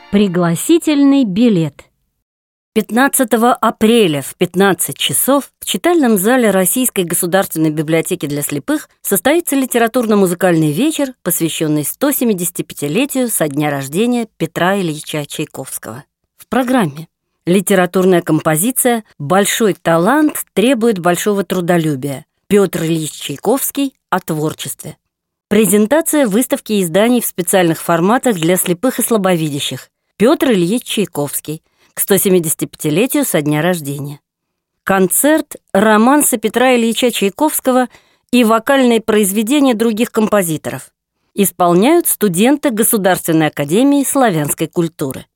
Пригласительный билет. 15 апреля в 15 часов в читальном зале Российской государственной библиотеки для слепых состоится литературно-музыкальный вечер, посвященный 175-летию со дня рождения Петра Ильича Чайковского. В программе литературная композиция «Большой талант требует большого трудолюбия. Петр Ильич Чайковский о творчестве». Презентация выставки изданий в специальных форматах для слепых и слабовидящих. Петр Ильич Чайковский к 175-летию со дня рождения. Концерт, романсы Петра Ильича Чайковского и вокальные произведения других композиторов. Исполняют студенты Государственной академии славянской культуры.